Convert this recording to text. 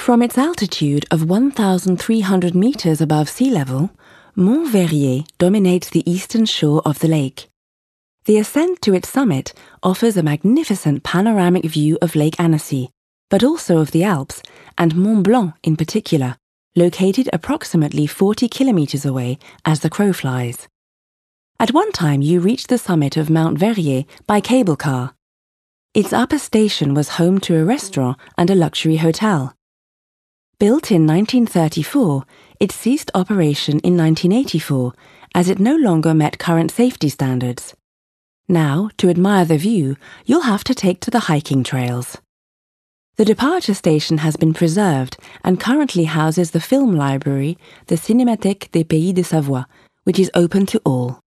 From its altitude of 1,300 meters above sea level, Mont Verrier dominates the eastern shore of the lake. The ascent to its summit offers a magnificent panoramic view of Lake Annecy, but also of the Alps, and Mont Blanc in particular, located approximately 40 kilometers away as the crow flies. At one time you reach the summit of Mount Verrier by cable car. Its upper station was home to a restaurant and a luxury hotel. Built in 1934, it ceased operation in 1984 as it no longer met current safety standards. Now, to admire the view, you'll have to take to the hiking trails. The departure station has been preserved and currently houses the film library, the Cinémathèque des Pays de Savoie, which is open to all.